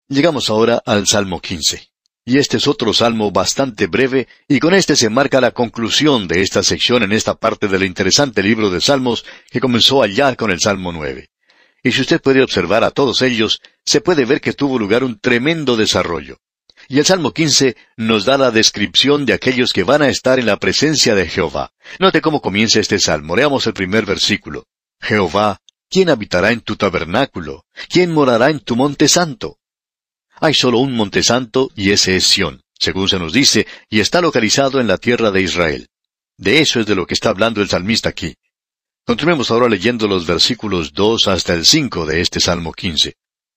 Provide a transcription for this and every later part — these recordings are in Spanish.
Llegamos ahora al Salmo 15. Y este es otro salmo bastante breve, y con este se marca la conclusión de esta sección en esta parte del interesante libro de Salmos que comenzó allá con el Salmo 9. Y si usted puede observar a todos ellos, se puede ver que tuvo lugar un tremendo desarrollo. Y el Salmo 15 nos da la descripción de aquellos que van a estar en la presencia de Jehová. Note cómo comienza este salmo. Leamos el primer versículo. Jehová, ¿quién habitará en tu tabernáculo? ¿Quién morará en tu monte santo? Hay solo un monte santo, y ese es Sión, según se nos dice, y está localizado en la tierra de Israel. De eso es de lo que está hablando el salmista aquí. Continuemos ahora leyendo los versículos 2 hasta el 5 de este Salmo 15.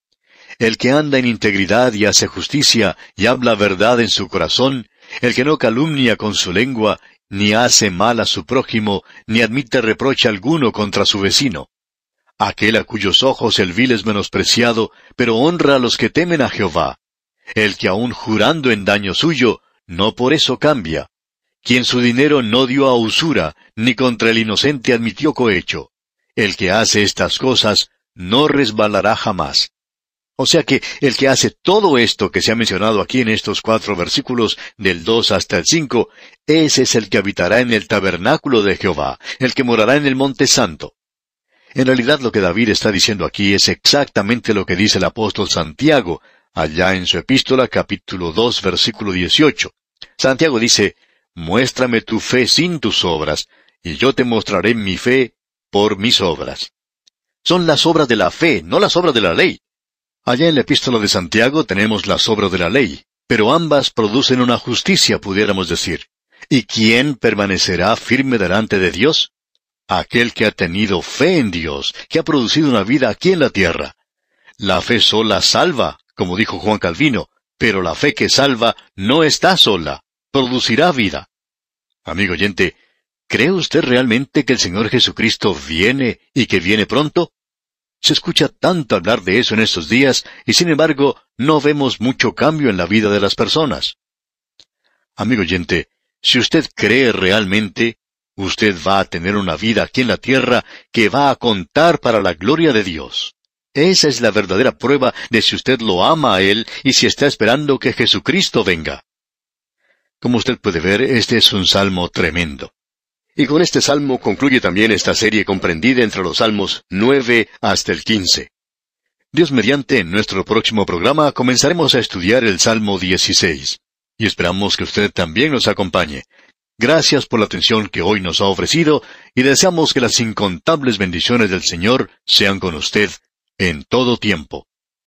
El que anda en integridad y hace justicia, y habla verdad en su corazón, el que no calumnia con su lengua, ni hace mal a su prójimo, ni admite reproche alguno contra su vecino. Aquel a cuyos ojos el vil es menospreciado, pero honra a los que temen a Jehová. El que aun jurando en daño suyo, no por eso cambia. Quien su dinero no dio a usura, ni contra el inocente admitió cohecho. El que hace estas cosas, no resbalará jamás. O sea que el que hace todo esto que se ha mencionado aquí en estos 4 versículos, del 2 hasta el 5, ese es el que habitará en el tabernáculo de Jehová, el que morará en el monte santo. En realidad lo que David está diciendo aquí es exactamente lo que dice el apóstol Santiago, allá en su epístola capítulo 2 versículo 18. Santiago dice, «Muéstrame tu fe sin tus obras, y yo te mostraré mi fe por mis obras». Son las obras de la fe, no las obras de la ley. Allá en la epístola de Santiago tenemos las obras de la ley, pero ambas producen una justicia, pudiéramos decir. ¿Y quién permanecerá firme delante de Dios? Aquel que ha tenido fe en Dios, que ha producido una vida aquí en la tierra. La fe sola salva, como dijo Juan Calvino, pero la fe que salva no está sola, producirá vida. Amigo oyente, ¿cree usted realmente que el Señor Jesucristo viene y que viene pronto? Se escucha tanto hablar de eso en estos días, y sin embargo, no vemos mucho cambio en la vida de las personas. Amigo oyente, si usted cree realmente, usted va a tener una vida aquí en la tierra que va a contar para la gloria de Dios. Esa es la verdadera prueba de si usted lo ama a Él y si está esperando que Jesucristo venga. Como usted puede ver, este es un salmo tremendo. Y con este salmo concluye también esta serie comprendida entre los salmos 9 hasta el 15. Dios mediante, en nuestro próximo programa comenzaremos a estudiar el Salmo 16. Y esperamos que usted también nos acompañe. Gracias por la atención que hoy nos ha ofrecido, y deseamos que las incontables bendiciones del Señor sean con usted en todo tiempo.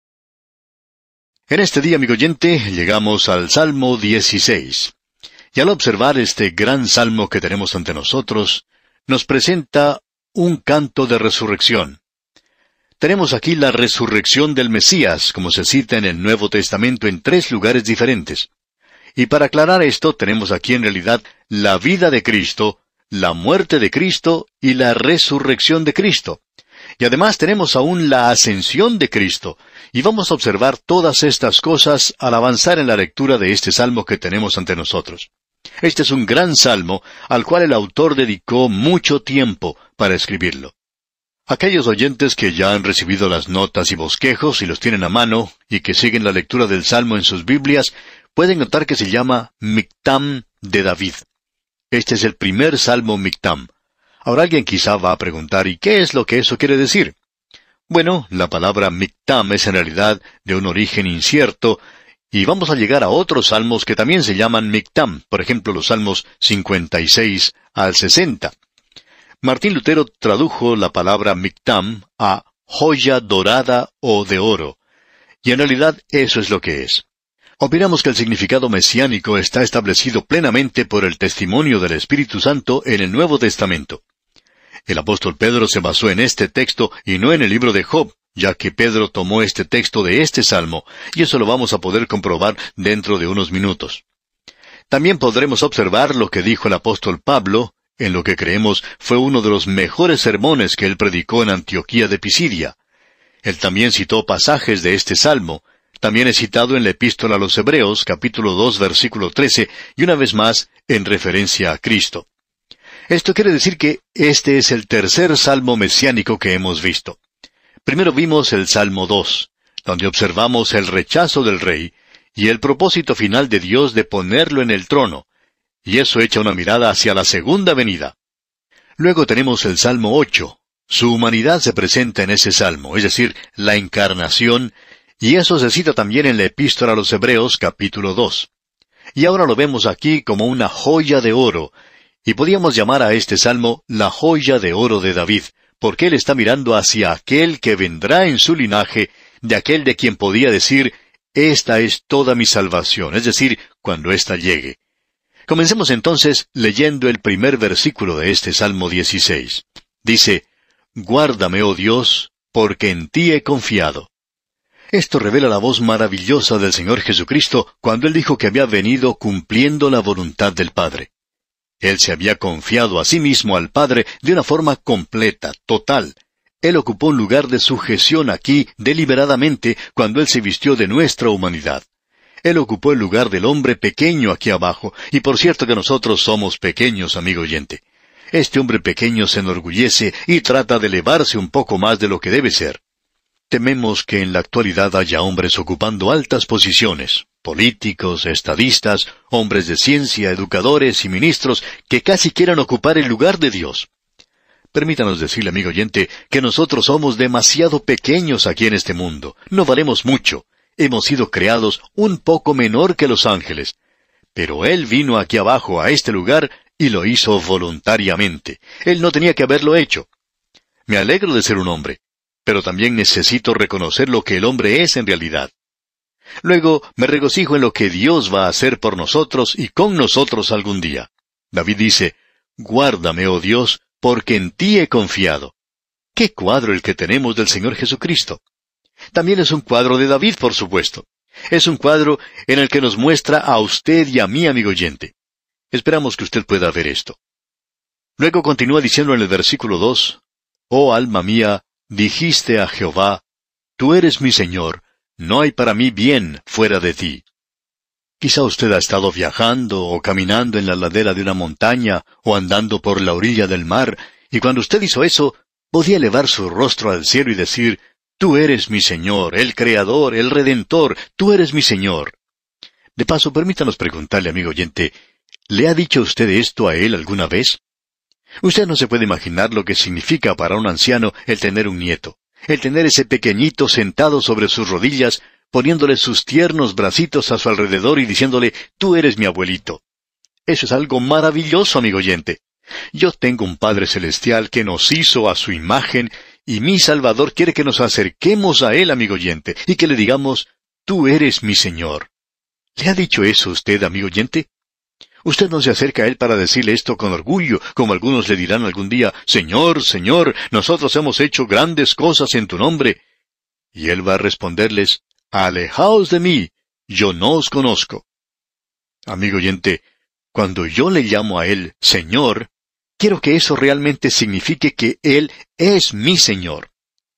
En este día, amigo oyente, llegamos al Salmo 16. Y al observar este gran salmo que tenemos ante nosotros, nos presenta un canto de resurrección. Tenemos aquí la resurrección del Mesías, como se cita en el Nuevo Testamento en 3 lugares diferentes. Y para aclarar esto, tenemos aquí en realidad la vida de Cristo, la muerte de Cristo y la resurrección de Cristo. Y además tenemos aún la ascensión de Cristo, y vamos a observar todas estas cosas al avanzar en la lectura de este salmo que tenemos ante nosotros. Este es un gran salmo al cual el autor dedicó mucho tiempo para escribirlo. Aquellos oyentes que ya han recibido las notas y bosquejos y los tienen a mano, y que siguen la lectura del salmo en sus Biblias, pueden notar que se llama Mictam de David. Este es el primer salmo Mictam. Ahora alguien quizá va a preguntar, ¿y qué es lo que eso quiere decir? Bueno, la palabra Mictam es en realidad de un origen incierto, y vamos a llegar a otros salmos que también se llaman Mictam, por ejemplo los salmos 56 al 60. Martín Lutero tradujo la palabra Mictam a joya dorada o de oro, y en realidad eso es lo que es. Opinamos que el significado mesiánico está establecido plenamente por el testimonio del Espíritu Santo en el Nuevo Testamento. El apóstol Pedro se basó en este texto y no en el libro de Job, ya que Pedro tomó este texto de este salmo, y eso lo vamos a poder comprobar dentro de unos minutos. También podremos observar lo que dijo el apóstol Pablo, en lo que creemos fue uno de los mejores sermones que él predicó en Antioquía de Pisidia. Él también citó pasajes de este salmo. También es citado en la epístola a los Hebreos, capítulo 2, versículo 13, y una vez más, en referencia a Cristo. Esto quiere decir que este es el tercer salmo mesiánico que hemos visto. Primero vimos el Salmo 2, donde observamos el rechazo del rey y el propósito final de Dios de ponerlo en el trono, y eso echa una mirada hacia la segunda venida. Luego tenemos el Salmo 8. Su humanidad se presenta en ese salmo, es decir, la encarnación, y eso se cita también en la Epístola a los Hebreos, capítulo 2. Y ahora lo vemos aquí como una joya de oro, y podíamos llamar a este salmo la joya de oro de David, porque él está mirando hacia aquel que vendrá en su linaje, de aquel de quien podía decir, esta es toda mi salvación, es decir, cuando ésta llegue. Comencemos entonces leyendo el primer versículo de este Salmo 16. Dice, «Guárdame, oh Dios, porque en ti he confiado». Esto revela la voz maravillosa del Señor Jesucristo cuando Él dijo que había venido cumpliendo la voluntad del Padre. Él se había confiado a sí mismo al Padre de una forma completa, total. Él ocupó un lugar de sujeción aquí deliberadamente cuando Él se vistió de nuestra humanidad. Él ocupó el lugar del hombre pequeño aquí abajo, y por cierto que nosotros somos pequeños, amigo oyente. Este hombre pequeño se enorgullece y trata de elevarse un poco más de lo que debe ser. Tememos que en la actualidad haya hombres ocupando altas posiciones, políticos, estadistas, hombres de ciencia, educadores y ministros, que casi quieran ocupar el lugar de Dios. Permítanos decirle, amigo oyente, que nosotros somos demasiado pequeños aquí en este mundo. No valemos mucho. Hemos sido creados un poco menor que los ángeles. Pero Él vino aquí abajo, a este lugar, y lo hizo voluntariamente. Él no tenía que haberlo hecho. Me alegro de ser un hombre, pero también necesito reconocer lo que el hombre es en realidad. Luego, me regocijo en lo que Dios va a hacer por nosotros y con nosotros algún día. David dice, «Guárdame, oh Dios, porque en ti he confiado». ¡Qué cuadro el que tenemos del Señor Jesucristo! También es un cuadro de David, por supuesto. Es un cuadro en el que nos muestra a usted y a mí, amigo oyente. Esperamos que usted pueda ver esto. Luego continúa diciendo en el versículo 2, «Oh alma mía, dijiste a Jehová, tú eres mi Señor, no hay para mí bien fuera de ti». Quizá usted ha estado viajando o caminando en la ladera de una montaña o andando por la orilla del mar, y cuando usted hizo eso, podía elevar su rostro al cielo y decir, «Tú eres mi Señor, el Creador, el Redentor, tú eres mi Señor». De paso, permítanos preguntarle, amigo oyente, ¿le ha dicho usted esto a Él alguna vez? Usted no se puede imaginar lo que significa para un anciano el tener un nieto, el tener ese pequeñito sentado sobre sus rodillas, poniéndole sus tiernos bracitos a su alrededor y diciéndole, «Tú eres mi abuelito». Eso es algo maravilloso, amigo oyente. Yo tengo un Padre Celestial que nos hizo a su imagen, y mi Salvador quiere que nos acerquemos a Él, amigo oyente, y que le digamos, «Tú eres mi Señor». ¿Le ha dicho eso usted, amigo oyente? Usted no se acerca a Él para decirle esto con orgullo, como algunos le dirán algún día, «Señor, Señor, nosotros hemos hecho grandes cosas en tu nombre». Y Él va a responderles, «Alejaos de mí, yo no os conozco». Amigo oyente, cuando yo le llamo a Él Señor, quiero que eso realmente signifique que Él es mi Señor.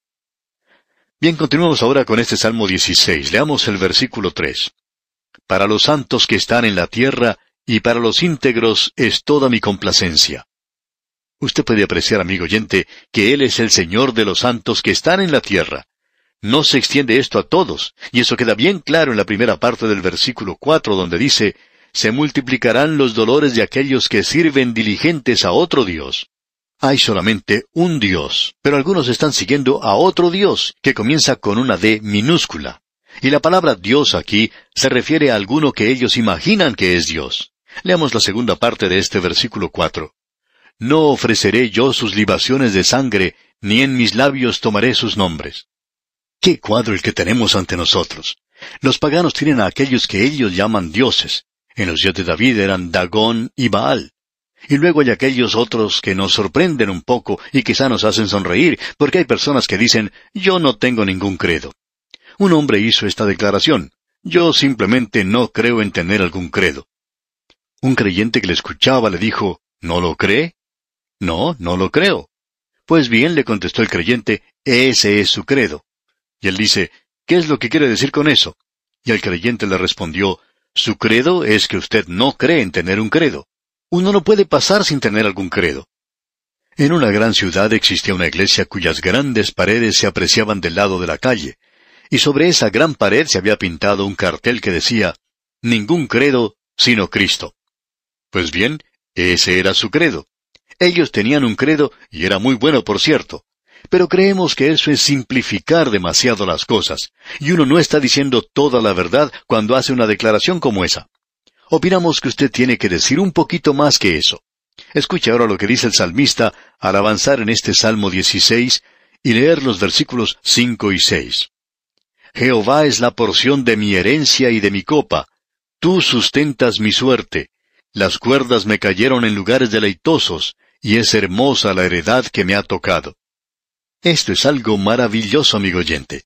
Bien, continuemos ahora con este Salmo 16. Leamos el versículo 3. «Para los santos que están en la tierra, y para los íntegros es toda mi complacencia». Usted puede apreciar, amigo oyente, que Él es el Señor de los santos que están en la tierra. No se extiende esto a todos, y eso queda bien claro en la primera parte del versículo 4, donde dice, «Se multiplicarán los dolores de aquellos que sirven diligentes a otro Dios». Hay solamente un Dios, pero algunos están siguiendo a otro Dios, que comienza con una D minúscula. Y la palabra Dios aquí se refiere a alguno que ellos imaginan que es Dios. Leamos la segunda parte de este versículo 4. «No ofreceré yo sus libaciones de sangre, ni en mis labios tomaré sus nombres». ¡Qué cuadro el que tenemos ante nosotros! Los paganos tienen a aquellos que ellos llaman dioses. En los días de David eran Dagón y Baal. Y luego hay aquellos otros que nos sorprenden un poco y quizá nos hacen sonreír, porque hay personas que dicen, «Yo no tengo ningún credo». Un hombre hizo esta declaración, «Yo simplemente no creo en tener algún credo». Un creyente que le escuchaba le dijo, «¿No lo cree?». «No, no lo creo». «Pues bien», le contestó el creyente, «ese es su credo». Y él dice, «¿Qué es lo que quiere decir con eso?». Y el creyente le respondió, «Su credo es que usted no cree en tener un credo. Uno no puede pasar sin tener algún credo». En una gran ciudad existía una iglesia cuyas grandes paredes se apreciaban del lado de la calle. y sobre esa gran pared se había pintado un cartel que decía, «Ningún credo sino Cristo». Pues bien, ese era su credo. Ellos tenían un credo, y era muy bueno, por cierto. Pero creemos que eso es simplificar demasiado las cosas, y uno no está diciendo toda la verdad cuando hace una declaración como esa. Opinamos que usted tiene que decir un poquito más que eso. Escuche ahora lo que dice el salmista al avanzar en este Salmo 16 y leer los versículos 5 y 6. Jehová es la porción de mi herencia y de mi copa. Tú sustentas mi suerte. Las cuerdas me cayeron en lugares deleitosos, y es hermosa la heredad que me ha tocado. Esto es algo maravilloso, amigo oyente.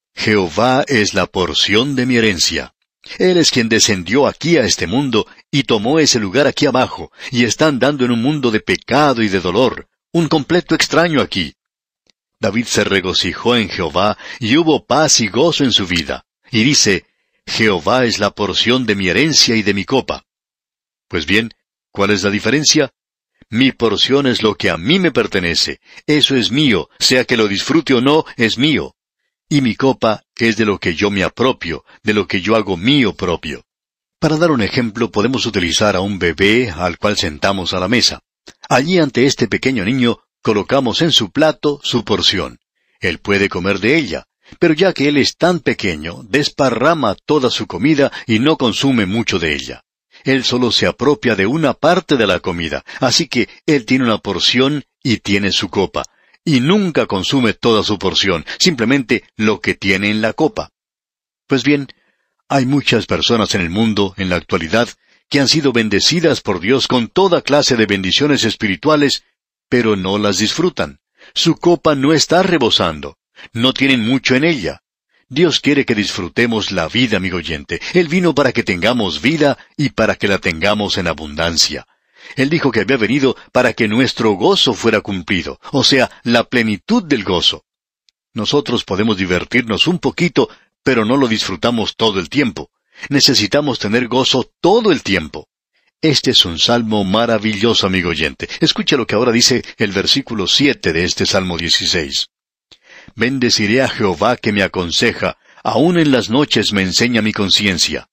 Jehová es la porción de mi herencia. Él es quien descendió aquí a este mundo y tomó ese lugar aquí abajo, y está andando en un mundo de pecado y de dolor, un completo extraño aquí. David se regocijó en Jehová, y hubo paz y gozo en su vida. Y dice, Jehová es la porción de mi herencia y de mi copa. Pues bien, ¿cuál es la diferencia? Mi porción es lo que a mí me pertenece. Eso es mío, sea que lo disfrute o no, es mío. Y mi copa es de lo que yo me apropio, de lo que yo hago mío propio. Para dar un ejemplo, podemos utilizar a un bebé al cual sentamos a la mesa. Allí ante este pequeño niño, colocamos en su plato su porción. Él puede comer de ella, pero ya que él es tan pequeño, desparrama toda su comida y no consume mucho de ella. Él solo se apropia de una parte de la comida, así que él tiene una porción y tiene su copa, y nunca consume toda su porción, simplemente lo que tiene en la copa. Pues bien, hay muchas personas en el mundo, en la actualidad, que han sido bendecidas por Dios con toda clase de bendiciones espirituales, pero no las disfrutan. Su copa no está rebosando, no tienen mucho en ella. Dios quiere que disfrutemos la vida, amigo oyente. Él vino para que tengamos vida y para que la tengamos en abundancia. Él dijo que había venido para que nuestro gozo fuera cumplido, o sea, la plenitud del gozo. Nosotros podemos divertirnos un poquito, pero no lo disfrutamos todo el tiempo. Necesitamos tener gozo todo el tiempo. Este es un salmo maravilloso, amigo oyente. Escucha lo que ahora dice el versículo 7 de este Salmo 16. Bendeciré a Jehová que me aconseja, aun en las noches me enseña mi conciencia.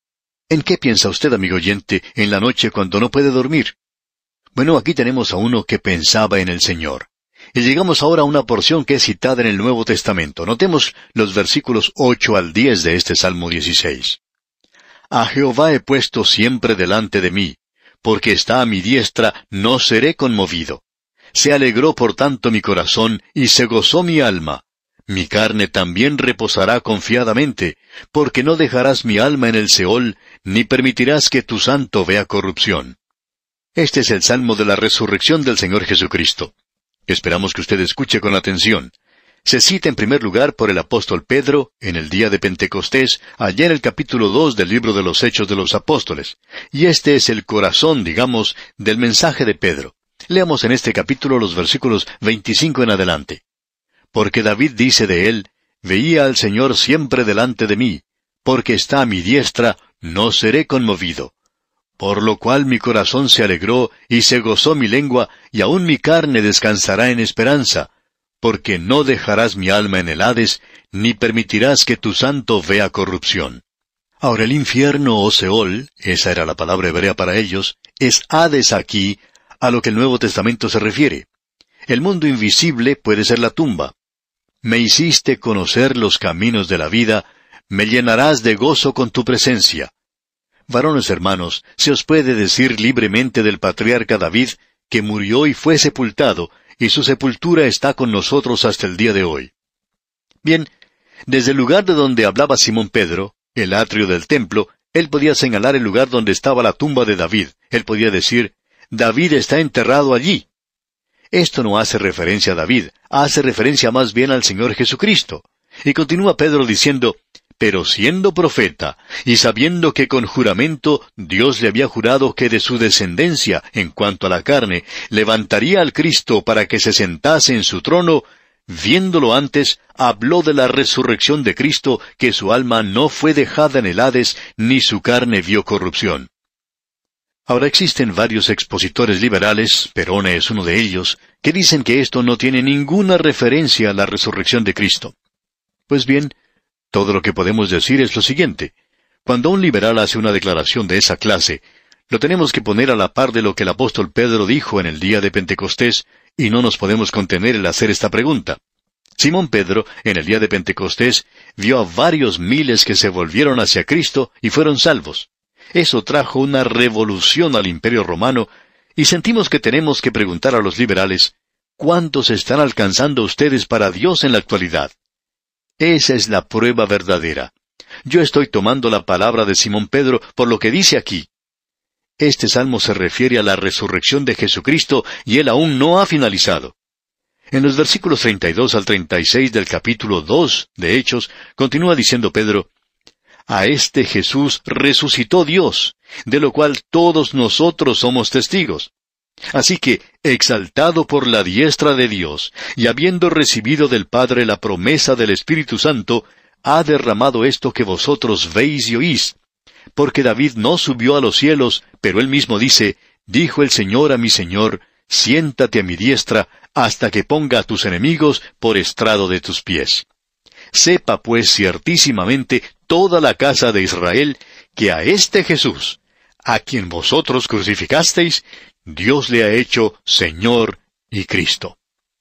¿En qué piensa usted, amigo oyente, en la noche cuando no puede dormir? Bueno, aquí tenemos a uno que pensaba en el Señor. Y llegamos ahora a una porción que es citada en el Nuevo Testamento. Notemos los versículos 8 al 10 de este Salmo 16. A Jehová he puesto siempre delante de mí, porque está a mi diestra, no seré conmovido. Se alegró por tanto mi corazón, y se gozó mi alma. Mi carne también reposará confiadamente, porque no dejarás mi alma en el Seol, ni permitirás que tu santo vea corrupción. Este es el salmo de la resurrección del Señor Jesucristo. Esperamos que usted escuche con atención. Se cita en primer lugar por el apóstol Pedro, en el día de Pentecostés, allá en el capítulo 2 del libro de los Hechos de los Apóstoles. Y este es el corazón, digamos, del mensaje de Pedro. Leamos en este capítulo los versículos 25 en adelante. Porque David dice de él, veía al Señor siempre delante de mí, porque está a mi diestra, no seré conmovido. Por lo cual mi corazón se alegró, y se gozó mi lengua, y aun mi carne descansará en esperanza, porque no dejarás mi alma en el Hades, ni permitirás que tu santo vea corrupción. Ahora el infierno o Seol, esa era la palabra hebrea para ellos, es Hades aquí, a lo que el Nuevo Testamento se refiere. El mundo invisible puede ser la tumba. Me hiciste conocer los caminos de la vida, me llenarás de gozo con tu presencia. Varones hermanos, se os puede decir libremente del patriarca David, que murió y fue sepultado, y su sepultura está con nosotros hasta el día de hoy. Bien, desde el lugar de donde hablaba Simón Pedro, el atrio del templo, él podía señalar el lugar donde estaba la tumba de David. Él podía decir, David está enterrado allí. Esto no hace referencia a David, hace referencia más bien al Señor Jesucristo. Y continúa Pedro diciendo, pero siendo profeta, y sabiendo que con juramento Dios le había jurado que de su descendencia, en cuanto a la carne, levantaría al Cristo para que se sentase en su trono, viéndolo antes, habló de la resurrección de Cristo, que su alma no fue dejada en el Hades, ni su carne vio corrupción. Ahora existen varios expositores liberales, Perone es uno de ellos, que dicen que esto no tiene ninguna referencia a la resurrección de Cristo. Pues bien, Todo lo que podemos decir es lo siguiente. Cuando un liberal hace una declaración de esa clase, lo tenemos que poner a la par de lo que el apóstol Pedro dijo en el día de Pentecostés, y no nos podemos contener el hacer esta pregunta. Simón Pedro, en el día de Pentecostés, vio a varios miles que se volvieron hacia Cristo y fueron salvos. Eso trajo una revolución al Imperio Romano, y sentimos que tenemos que preguntar a los liberales, ¿cuántos están alcanzando ustedes para Dios en la actualidad? Esa es la prueba verdadera. Yo estoy tomando la palabra de Simón Pedro por lo que dice aquí. Este salmo se refiere a la resurrección de Jesucristo y él aún no ha finalizado. En los versículos 32 al 36 del capítulo 2 de Hechos, continúa diciendo Pedro, «A este Jesús resucitó Dios, de lo cual todos nosotros somos testigos. Así que, exaltado por la diestra de Dios, y habiendo recibido del Padre la promesa del Espíritu Santo, ha derramado esto que vosotros veis y oís. Porque David no subió a los cielos, pero él mismo dice, dijo el Señor a mi Señor, siéntate a mi diestra, hasta que ponga a tus enemigos por estrado de tus pies. Sepa pues ciertísimamente toda la casa de Israel, que a este Jesús, a quien vosotros crucificasteis, Dios le ha hecho Señor y Cristo».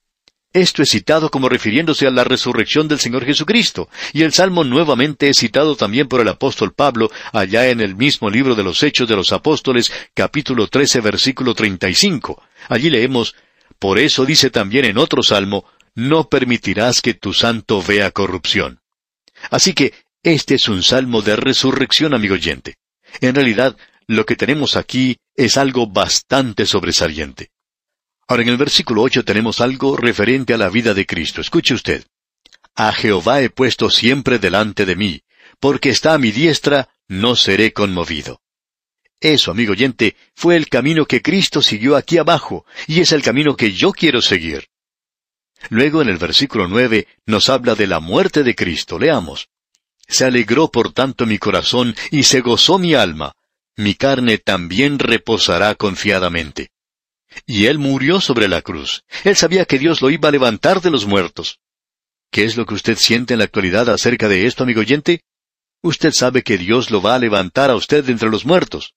Esto es citado como refiriéndose a la resurrección del Señor Jesucristo, y el Salmo nuevamente es citado también por el apóstol Pablo, allá en el mismo libro de los Hechos de los Apóstoles, capítulo 13, versículo 35. Allí leemos, «Por eso dice también en otro salmo, no permitirás que tu santo vea corrupción». Así que, este es un salmo de resurrección, amigo oyente. En realidad, lo que tenemos aquí es algo bastante sobresaliente. Ahora, en el versículo 8 tenemos algo referente a la vida de Cristo. Escuche usted. «A Jehová he puesto siempre delante de mí, porque está a mi diestra, no seré conmovido». Eso, amigo oyente, fue el camino que Cristo siguió aquí abajo, y es el camino que yo quiero seguir. Luego, en el versículo 9, nos habla de la muerte de Cristo. Leamos. «Se alegró por tanto mi corazón, y se gozó mi alma. Mi carne también reposará confiadamente». Y él murió sobre la cruz. Él sabía que Dios lo iba a levantar de los muertos. ¿Qué es lo que usted siente en la actualidad acerca de esto, amigo oyente? Usted sabe que Dios lo va a levantar a usted de entre los muertos.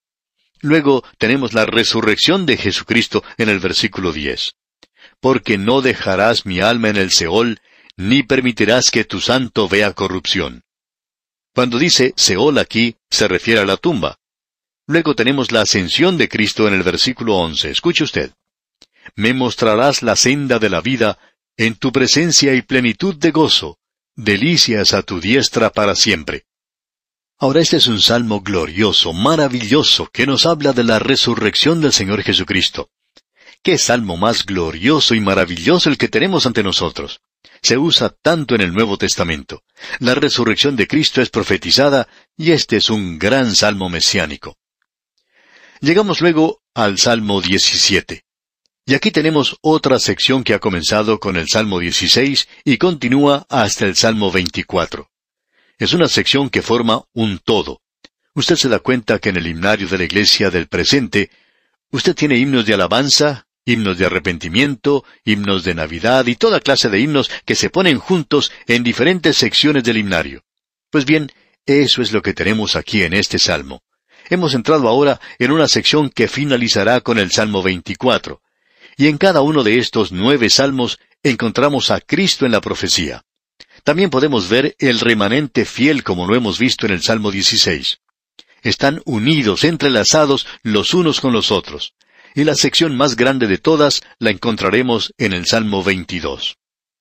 Luego tenemos la resurrección de Jesucristo en el versículo 10. «Porque no dejarás mi alma en el Seol, ni permitirás que tu santo vea corrupción». Cuando dice Seol aquí, se refiere a la tumba. Luego tenemos la ascensión de Cristo en el versículo 11. Escuche usted. «Me mostrarás la senda de la vida, en tu presencia y plenitud de gozo, delicias a tu diestra para siempre». Ahora este es un salmo glorioso, maravilloso, que nos habla de la resurrección del Señor Jesucristo. ¡Qué salmo más glorioso y maravilloso el que tenemos ante nosotros! Se usa tanto en el Nuevo Testamento. La resurrección de Cristo es profetizada, y este es un gran salmo mesiánico. Llegamos luego al Salmo 17. Y aquí tenemos otra sección que ha comenzado con el Salmo 16 y continúa hasta el Salmo 24. Es una sección que forma un todo. Usted se da cuenta que en el himnario de la iglesia del presente, usted tiene himnos de alabanza, himnos de arrepentimiento, himnos de Navidad y toda clase de himnos que se ponen juntos en diferentes secciones del himnario. Pues bien, eso es lo que tenemos aquí en este Salmo. Hemos entrado ahora en una sección que finalizará con el Salmo 24. Y en cada uno de estos 9 salmos encontramos a Cristo en la profecía. También podemos ver el remanente fiel como lo hemos visto en el Salmo 16. Están unidos, entrelazados los unos con los otros. Y la sección más grande de todas la encontraremos en el Salmo 22.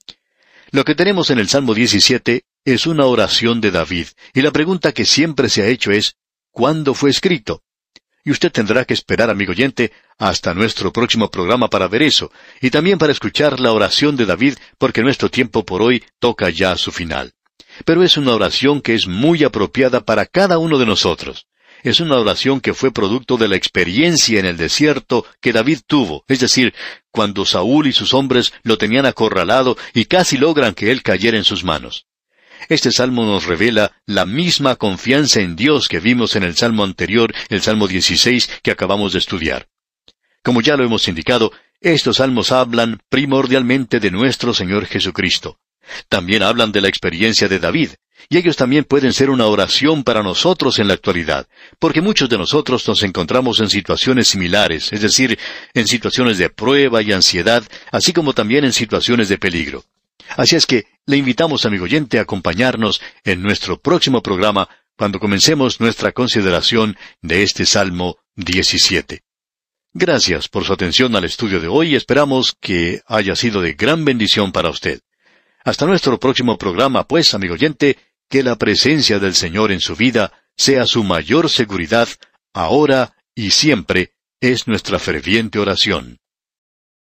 Lo que tenemos en el Salmo 17 es una oración de David, y la pregunta que siempre se ha hecho es, ¿cuándo fue escrito? Y usted tendrá que esperar, amigo oyente, hasta nuestro próximo programa para ver eso, y también para escuchar la oración de David, porque nuestro tiempo por hoy toca ya a su final. Pero es una oración que es muy apropiada para cada uno de nosotros. Es una oración que fue producto de la experiencia en el desierto que David tuvo, es decir, cuando Saúl y sus hombres lo tenían acorralado y casi logran que él cayera en sus manos. Este salmo nos revela la misma confianza en Dios que vimos en el salmo anterior, el Salmo 16, que acabamos de estudiar. Como ya lo hemos indicado, estos salmos hablan primordialmente de nuestro Señor Jesucristo. También hablan de la experiencia de David, Y ellos también pueden ser una oración para nosotros en la actualidad, porque muchos de nosotros nos encontramos en situaciones similares, es decir, en situaciones de prueba y ansiedad, así como también en situaciones de peligro. Así es que le invitamos, amigo oyente, a acompañarnos en nuestro próximo programa cuando comencemos nuestra consideración de este Salmo 17. Gracias por su atención al estudio de hoy y esperamos que haya sido de gran bendición para usted. Hasta nuestro próximo programa, pues, amigo oyente, que la presencia del Señor en su vida sea su mayor seguridad, ahora y siempre, es nuestra ferviente oración.